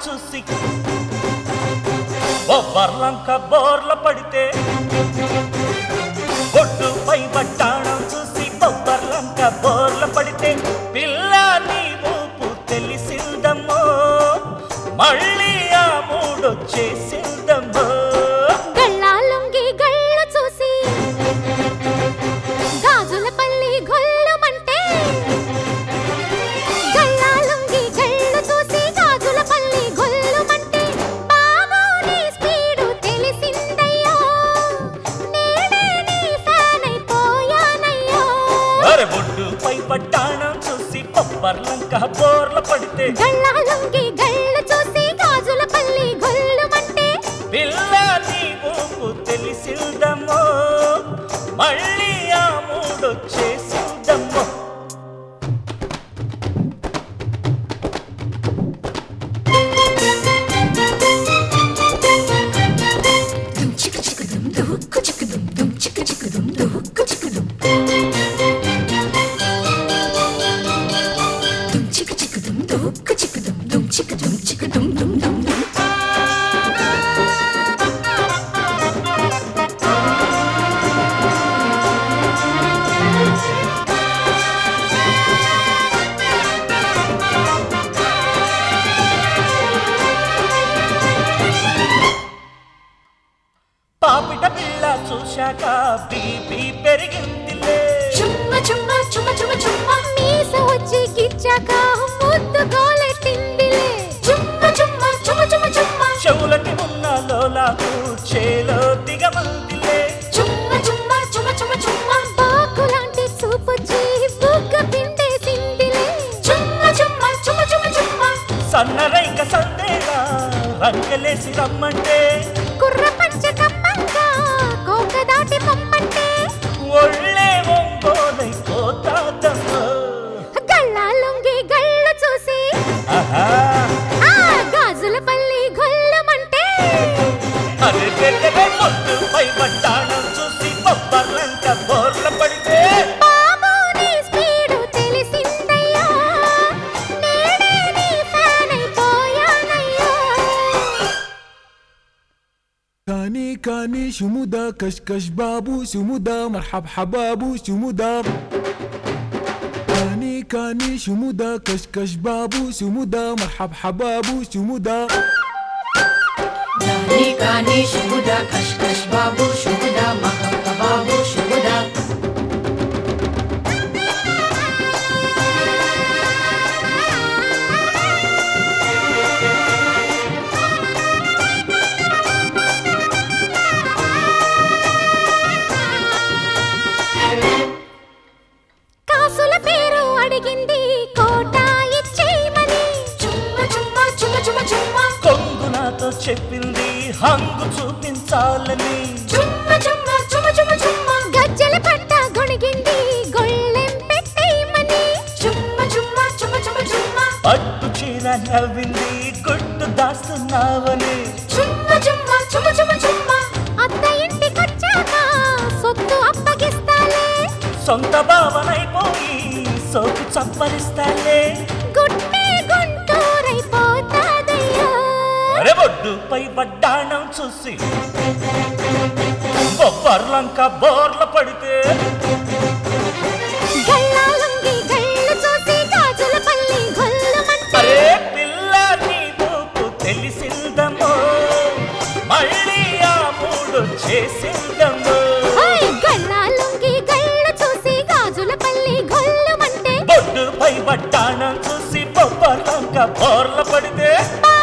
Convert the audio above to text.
చూసి బొబ్బర్లంక బోర్ల పడితే ఒడ్డుపై వడ్డాణం చూసి బొబ్బర్లంక బోర్ల పడితే పిల్ల నీ ఊపు తెలిసిందమ్మో మళ్ళీ ఆ మూడొచ్చేసిందమ్మో గళ్ళాలుంగి గళ్ళు చూసి గాజుల పల్లి గొల్లమంటే గళ్ళాలుంగి గళ్ళు చూసి గాజుల పల్లి గొల్లమంటే బాబు నీ స్పీడు తెలిసిందయ్యో నేనే నీ ఫ్యాన్ అయిపోయానయ్యో అరే ఒడ్డుపై వడ్డాణం చూసి బొబ్బర్లంక బోర్ల పడితే గళ్ళాలుంగి గళ్ళు చూసి గాజుల పల్లి గొల్లమంటే పిల్ల నీ ఊపు తెలిసిందమ్మో మళ్ళీ ఆ మూడొచ్చేసిందమ్మో పాపిట పిల్ల చూశాక బీపీ పెరిగిందిలే చుమ్మ చుమ్మ చుమ్మ చుమ్మ చుమ్మ మీస వచ్చి కిచ్చాక ముద్దు గోలెట్టిందిలే చుమ్మ చుమ్మ చుమ్మ చుమ్మ చుమ్మ చెవులకి ఉన్న లోలాకు చేలో దిగమందిలే చుమ్మ చుమ్మ చుమ్మ చుమ్మ చుమ్మ బాకులాంటి చూపొచ్చి బుగ్గ పిండేసిందిలే చుమ్మ చుమ్మ చుమ్మ చుమ్మ చుమ్మ సన్నరైక సందేలా రంగలేసి రమ్మంటే కుర్ర పంచ కమ్మంగా కోక దాటి పొమ్మంటే ఒళ్ళే ఒంగోలైపోతాదమ్మో గళ్ళాలుంగి గళ్ళు చూసి ఆహా ఆ గాజుల పల్లి గొల్లమంటే అరే వెళ్ళవే పొద్దుపై వడ్డాణం చూసి బొబ్బర్లంక బోర్ల పడితే బాబు నీ స్పీడు తెలిసిందయ్యా నేనే నీ ఫ్యాన్ అయిపోయానయ్యా كاني كاني شمودا كشكش بابو شمودا مرحب حبابو شمودا كاني كاني شمودا كشكش بابو شمودا مرحب حبابو شمودا كاني كاني شمودا كشكش بابو شمودا مرحبا بابو شمودا కాసుల పేరు అడిగింది కోట ఇచ్చేయమని చుమ్మ చుమ్మ చుమ్మ చుమ్మ చుమ్మ కొంగు నాతో చెప్పింది హంగు చూపించాలని చుమ్మ చుమ్మ చుమ్మ చుమ్మ చుమ్మ గజ్జల పట్ట గొణిగింది గొళ్ళెం పెట్టేయమని చుమ్మ చుమ్మ చుమ్మ చుమ్మ చుమ్మ పట్టు చీర నవ్వింది గుట్టు దాస్తున్నావని చుమ్మ చుమ్మ చుమ్మ చుమ్మ చుమ్మ అత్త ఇంటికొచ్చాక సొత్తు అప్పగిస్తాలే సొంత భావనైపోయి సోకు చప్పరిస్తాలే గుట్టే గుంటూరైపోతాదయ్యా అరే ఒడ్డుపై వడ్డాణం చూసి బొబ్బర్లంక బోర్ల పడితే గళ్ళాలుంగి గళ్ళు చూసి గాజుల పల్లి గొల్లమంటే అరే పిల్ల నీ ఊపు తెలిసిందమ్మో మళ్ళీ ఆ మూడొచ్చేసిందమ్మో ఓయ్ గళ్ళాలుంగి గళ్ళు చూసి గాజుల పల్లి గొల్లమంటే ఒడ్డుపై వడ్డాణం చూసి బొబ్బర్లంక బోర్ల పడితే